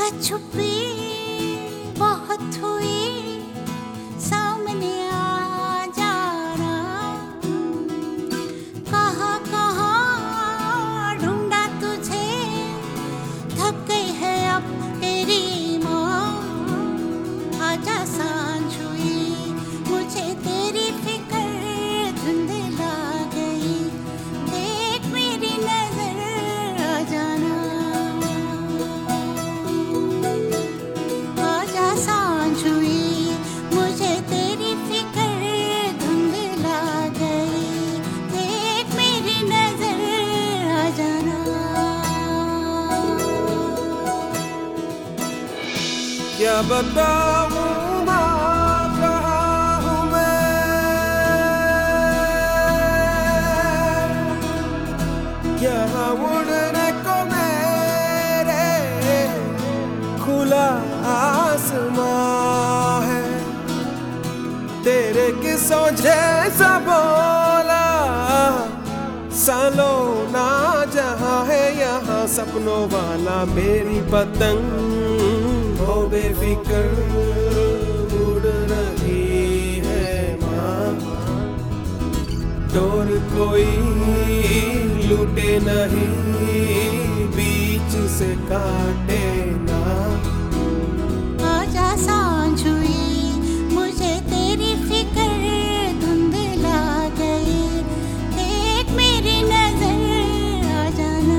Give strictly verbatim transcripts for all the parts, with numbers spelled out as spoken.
लुका छुपी बहुत हुई, सामने आ जाना। कहाँ कहाँ ढूंढा तुझे, थक गई है अब तेरी माँ। आजा सांझ हुई, मुझे तेरी फिक्र धुंधला गई। देख मेरी नजर आ जाना। आजा सांझ हुई, मुझे तेरी फिक्र धुंधला गई। देख मेरी नजर आ जाना। क्या बताऊं माँ कहाँ हूँ मैं, यहाँ उड़ने को मेरे खुला आसमां है। तेरे किस्सों जैसा बोला सालों ना जहाँ है, यहाँ सपनों वाला मेरी पतंग वो बेफिक्र उड़ रही है माँ। डोर कोई लूटे नहीं, बीच से काटे ना। आजा सांझ हुई, मुझे तेरी फिक्र धुंधला गई। देख मेरी नजर आ जाना।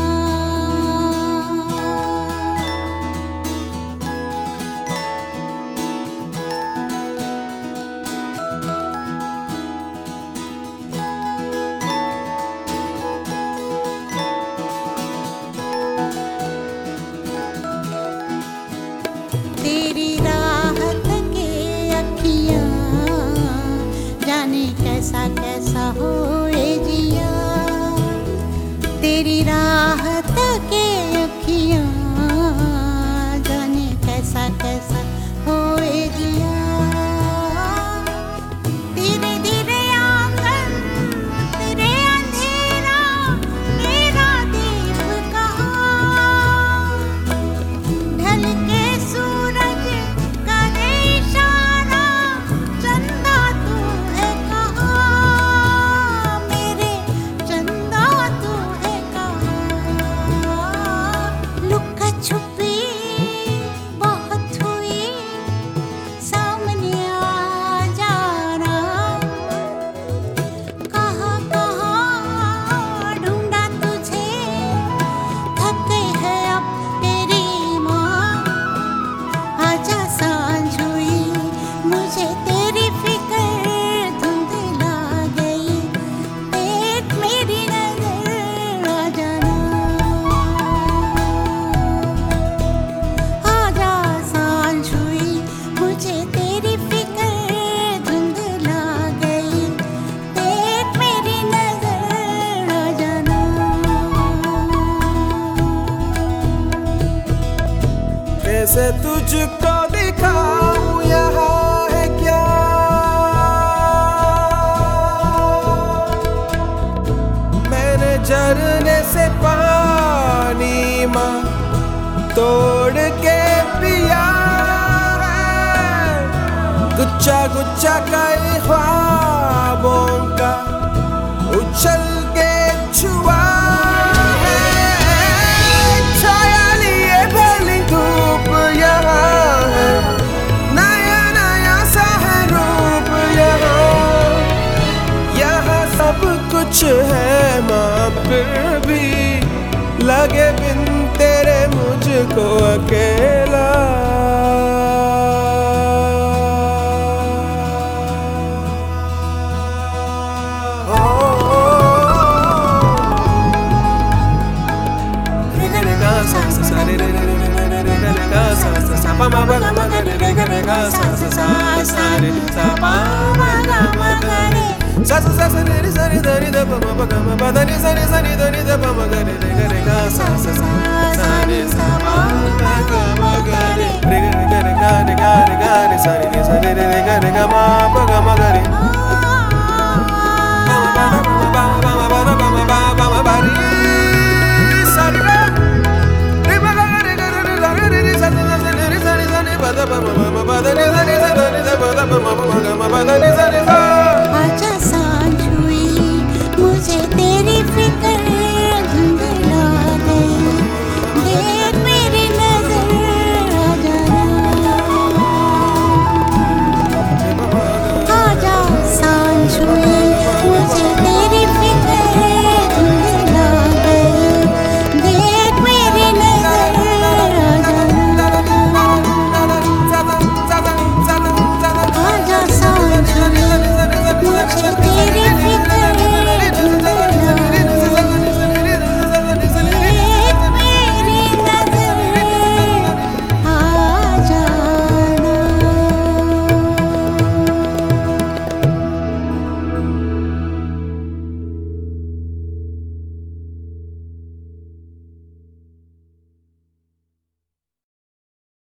तेरी राहत के अखियाँ, जाने कैसा कैसा होए जिया। तेरी राहत के अखियाँ, जाने कैसा कैसा होए जिया। धीरे धीरे आंगन तेरे अंधेरा, मेरा दीप कहाँ। ढल के सूरज करे इशारा, चंदा तू है कहाँ। मेरे चंदा तू है कहाँ। लुका छुपी बहुत हुई, सामने आ जाना। कहाँ कहाँ ढूंढा तुझे, थक गई है अब तेरी माँ। आजा सांझ हुई, मुझे तेरी फिक्र धुंधला गई। देख मेरी नजर आ जाना। आजा सांझ हुई, मुझे तेरी फिक्र धुंधला गई। देख मेरी नजर आ जाना। कैसे तुझको दिखाऊं यहाँ है क्या, मैंने झरने से पानी माँ तोड़ के पिया है। गुच्छा गुच्छा कई ख्वाबों का उछल के छुआ है। छाया लिए भली धूप यहाँ है, नया नया सा है रूप यहाँ। यहाँ सब कुछ है माँ, फिर भी लगे बिन तेरे मुझको अकेला। Sa sa sa sa ni sa ni da ni da pa ma pa ga ma pa da ni sa ni sa ni da ni da pa ma ga re re ga re ga sa sa sa sa ni sa ma pa ga ma ga re re ga re ga re ga re ga re sa ni sa re re ga re ga ma.